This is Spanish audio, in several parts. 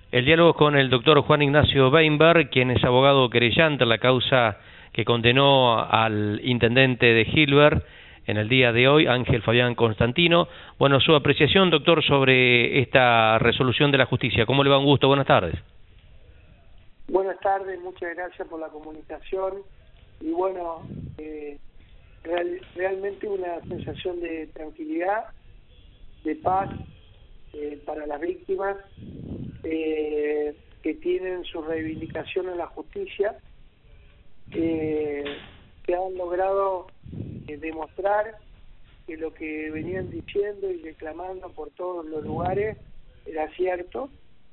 El diálogo con el doctor Juan Ignacio Weinberg, quien es abogado querellante en la causa que condenó al intendente de Gilbert en el día de hoy, Ángel Fabián Constantino. Bueno, su apreciación, doctor, sobre esta resolución de la justicia. ¿Cómo le va? Un gusto, buenas tardes. Buenas tardes, muchas gracias por la comunicación. Y bueno, realmente una sensación de tranquilidad, de paz para las víctimas que tienen su reivindicación en la justicia, que han logrado demostrar que lo que venían diciendo y reclamando por todos los lugares era cierto,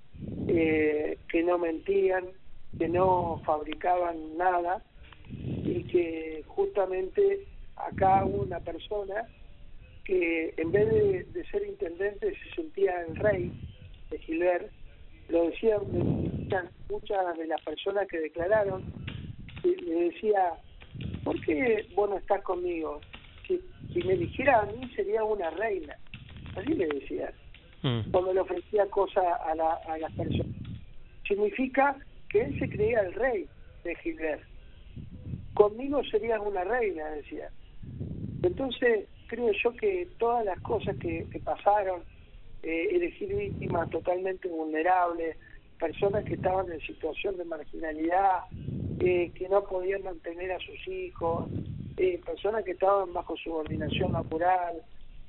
que no mentían, que no fabricaban nada, y que justamente acá hubo una persona que en vez de ser intendente se sentía el rey de Gilbert. Lo decían muchas de las personas que declararon, le decía: ¿por qué vos no estás conmigo? Si me eligiera a mí sería una reina. Así le decía, cuando le ofrecía cosas a las personas. Significa que él se creía el rey de Gilbert. Conmigo serías una reina, decía. Entonces creo yo que todas las cosas que pasaron, elegir víctimas totalmente vulnerables, personas que estaban en situación de marginalidad, que no podían mantener a sus hijos, personas que estaban bajo subordinación laboral,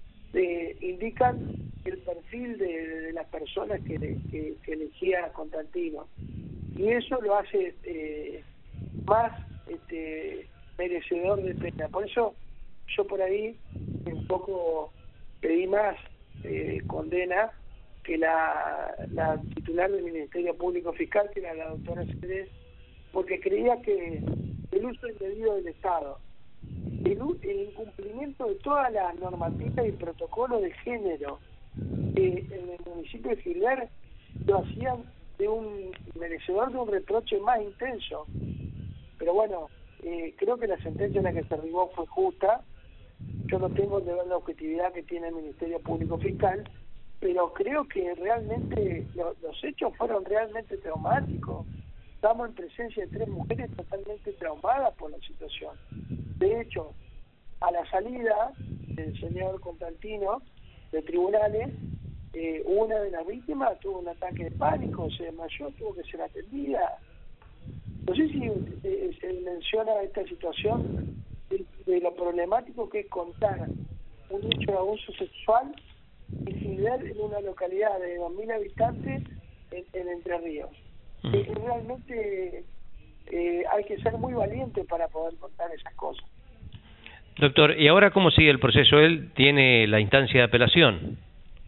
indican el perfil de las personas que elegía Constantino, y eso lo hace más merecedor de pena. Por eso yo por ahí un poco pedí más condena que la titular del Ministerio Público Fiscal, que era la doctora Cedes, porque creía que el uso indebido del Estado, el incumplimiento de todas las normativas y protocolos de género en el municipio de Gilbert lo hacían de un merecedor de un reproche más intenso. Pero bueno, creo que la sentencia en la que se arribó fue justa. Yo no tengo de ver la objetividad que tiene el Ministerio Público Fiscal, pero creo que realmente los hechos fueron realmente traumáticos. Estamos en presencia de 3 mujeres totalmente traumadas por la situación. De hecho, a la salida del señor Constantino de tribunales, una de las víctimas tuvo un ataque de pánico, se desmayó, tuvo que ser atendida. No sé si se menciona esta situación de lo problemático que es contar un hecho de abuso sexual y Gilbert en una localidad de 2.000 habitantes en Entre Ríos. Realmente hay que ser muy valiente para poder contar esas cosas. Doctor, ¿y ahora cómo sigue el proceso? ¿Él tiene la instancia de apelación?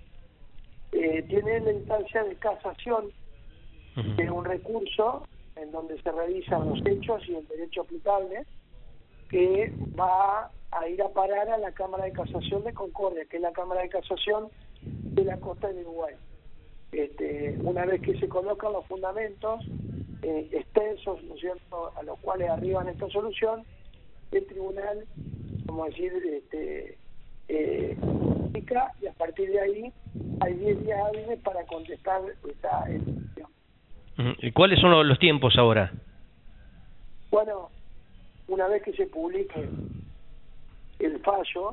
Tiene la instancia de casación, de un recurso en donde se revisan los hechos y el derecho aplicable, que va a ir a parar a la Cámara de Casación de Concordia, que es la Cámara de Casación de la costa del Uruguay. Una vez que se colocan los fundamentos extensos, ¿no es cierto?, a los cuales arriban esta solución, el tribunal, como decir, publica, y a partir de ahí hay 10 días hábiles para contestar esta decisión. ¿Y cuáles son los tiempos ahora? Bueno, una vez que se publique el fallo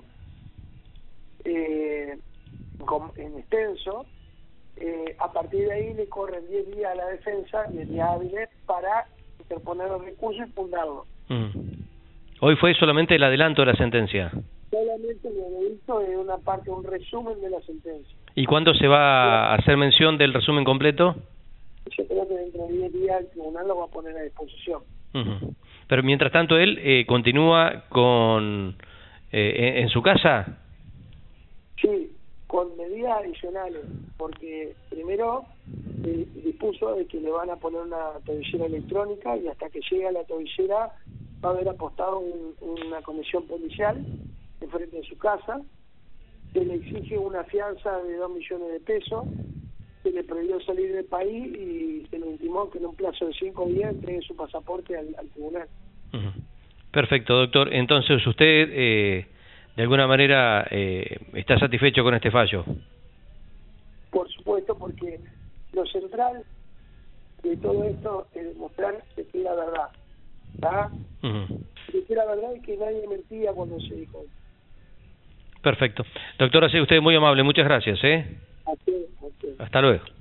en extenso, a partir de ahí le corren 10 días a la defensa, 10 días hábiles para interponer los recursos y fundarlo. Hoy fue solamente el adelanto de la sentencia. Solamente lo he visto en una parte, un resumen de la sentencia. ¿Y cuándo se va a hacer mención del resumen completo? Yo creo que dentro de 10 días el tribunal lo va a poner a disposición. Pero mientras tanto él continúa con en su casa. Sí, con medidas adicionales, porque primero dispuso de que le van a poner una tobillera electrónica, y hasta que llegue a la tobillera va a haber apostado una comisión policial en frente de su casa, que le exige una fianza de 2 millones de pesos, se le prohibió salir del país y se le intimó que en un plazo de 5 días entregue su pasaporte al tribunal. Perfecto, doctor. Entonces usted de alguna manera está satisfecho con este fallo. Por supuesto, porque lo central de todo esto es demostrar que era verdad, ¿está? Que era verdad y que nadie mentía cuando se dijo. Perfecto. Doctora, sea usted muy amable, muchas gracias. A usted. Hasta luego.